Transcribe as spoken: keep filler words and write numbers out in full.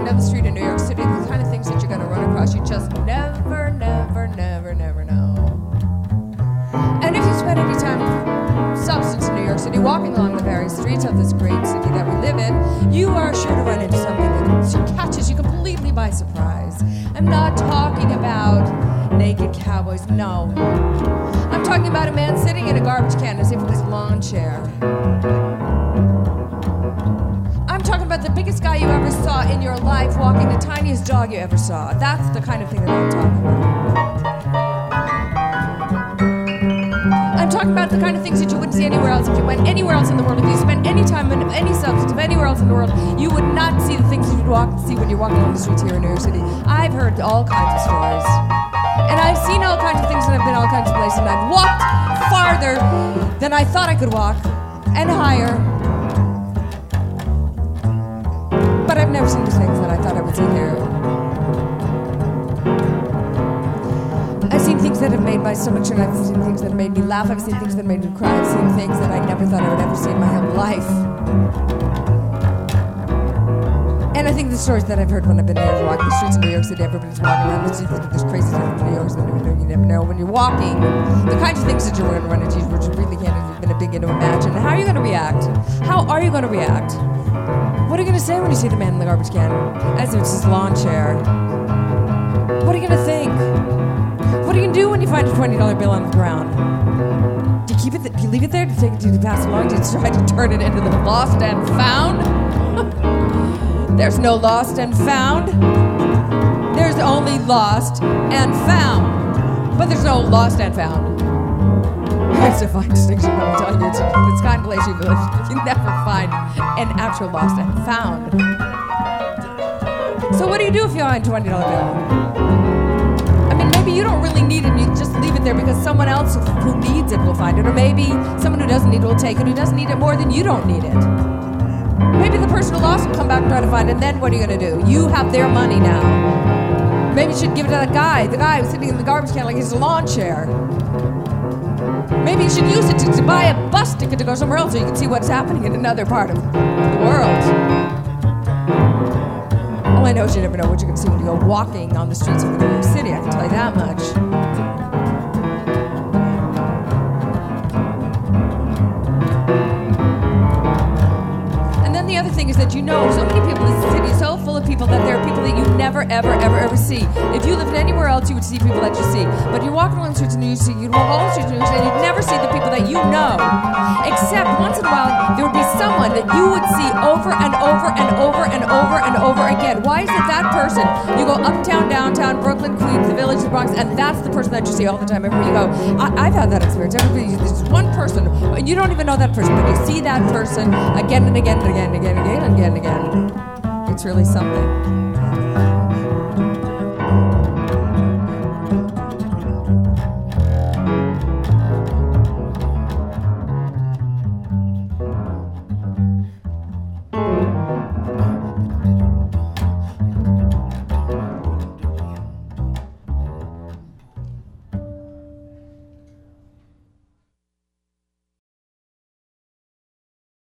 down the street in New York City, the kind of things that you're going to run across, you just never, never, never, never know. And if you spend any time of substance in New York City, walking along the various streets of this great city that we live in, you are sure to run into something that catches you completely by surprise. I'm not talking about naked cowboys, no. I'm talking about a man sitting in a garbage can as if it was a lawn chair. I'm talking about the biggest guy you ever saw in your life walking the tiniest dog you ever saw. That's the kind of thing that I'm talking about. I'm talking about the kind of things that you wouldn't see anywhere else. If you went anywhere else in the world, if you spent any time in any substance of anywhere else in the world, you would not see the things that you'd walk and see when you're walking on the streets here in New York City. I've heard all kinds of stories. And I've seen all kinds of things, and I've been all kinds of places, and I've walked farther than I thought I could walk, and higher. But I've never seen the things that I thought I would see here. I've seen things that have made my stomach turn. I've seen things that have made me laugh. I've seen things that made me cry. I've seen things that I never thought I would ever see in my whole life. And I think the stories that I've heard when I've been here walking the streets of New York City, everybody's walking around the streets, there's crazy stuff in New York City, you never know. When you're walking, the kinds of things that you're going to run into, which you really can't even begin to imagine. And how are you going to react? How are you going to react? What are you going to say when you see the man in the garbage can? As if it's his lawn chair. What are you going to think? What are you going to do when you find a twenty dollar bill on the ground? Do you keep it? Th- do you leave it there? Do you take it? Do you pass it along? Do you try to turn it into the lost and found? There's no lost and found. There's only lost and found. But there's no lost and found. It's a fine distinction, but I'm telling you, it's, it's kind of place you live. You never find an actual lost and found. So what do you do if you find a twenty dollar bill? I mean, maybe you don't really need it and you just leave it there because someone else who needs it will find it. Or maybe someone who doesn't need it will take it, who doesn't need it more than you don't need it. Maybe the person who lost will come back and try to find it, and then what are you going to do? You have their money now. Maybe you should give it to that guy, the guy who's sitting in the garbage can like he's a lawn chair. Maybe you should use it to, to buy a bus ticket to go somewhere else so you can see what's happening in another part of the world. All I know is you never know what you're going to see when you go walking on the streets of New York City. I can tell you that much. The other thing is that you know so many people in this city is so full of people that there are people that you never, ever, ever, ever see. If you lived anywhere else, you would see people that you see. But you're walking along the streets of New York City, you'd walk all the streets of New York City, and you'd never see the people that you know. Except once in a while, there would be someone that you would see over and over and over and over and over again. Why is it that person? You go uptown, downtown, Brooklyn, Queens, the Village, the Bronx, and that's the person that you see all the time. Everywhere you go. I, I've had that experience. Everybody, there's one person, and you don't even know that person, but you see that person again and again and again and again. Again and again and again. It's really something.